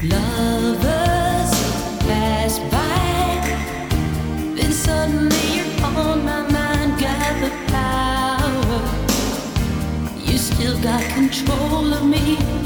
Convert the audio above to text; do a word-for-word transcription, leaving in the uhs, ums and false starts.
Lovers pass by, then suddenly you're on my mind. Got the power, you still got control of me.